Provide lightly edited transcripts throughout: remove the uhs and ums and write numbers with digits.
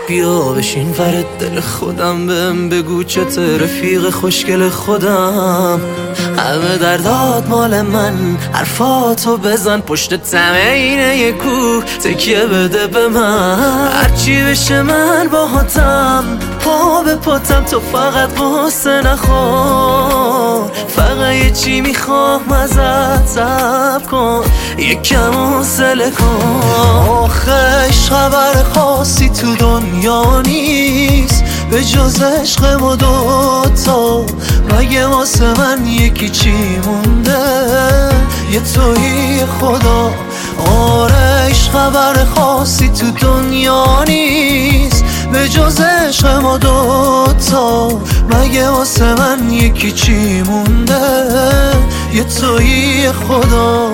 بیا بشین ورد دل خودم، بهم بگو چته رفیق خوشگل خودم. همه دردات مال من، حرفاتو بزن پشت تمینه یه کوه، تکیه بده به من. هرچی بشه من باهاتم، پا به پاتم، تو فقط قصه نخور. فقط یه چی میخوام ازت، صبر کن یکم حوصله کن. آخش خبر خاصی تو دنیا نیست به جز عشق ما دوتا، مگه واسه من یکی چی مونده؟ یه تویی خدا. آرش خبر خاصی تو دنیا نیست به جز عشق ما دوتا، مگه واسه من یکی چی مونده؟ یه تویی خدا.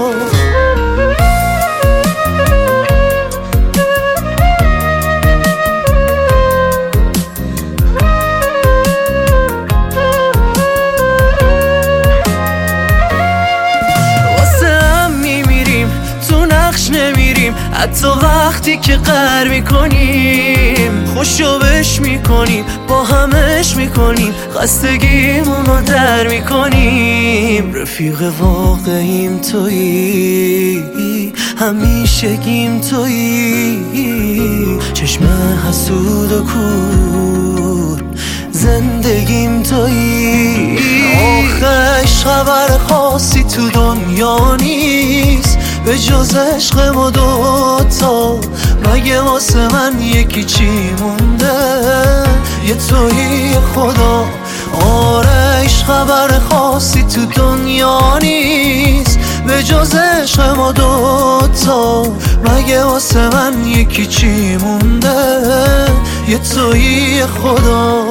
حتی وقتی که قهر میکنیم، خوشوبش میکنیم، با همش میکنیم، خستگیمونو در میکنیم. رفیق واقعیم تویی، همیشگیم تویی، چشم حسود و کور، زندگیم تویی. آخش خبر خاصی تو دنیا نیست به جز عشق ما دوتا، مگه واسه من یکی چی مونده؟ یه تویی خدا. آرش خبر خاصی تو دنیا نیست به جز عشق ما دوتا، مگه واسه من یکی چی مونده؟ یه تویی خدا.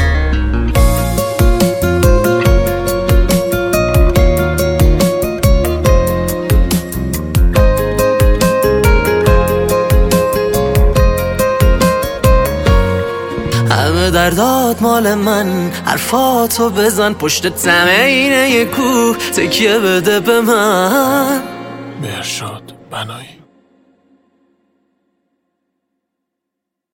همه دردات مال من، حرفاتو بزن پشت تمینه یه کوه، تکیه بده به من. مهرشاد بنایی.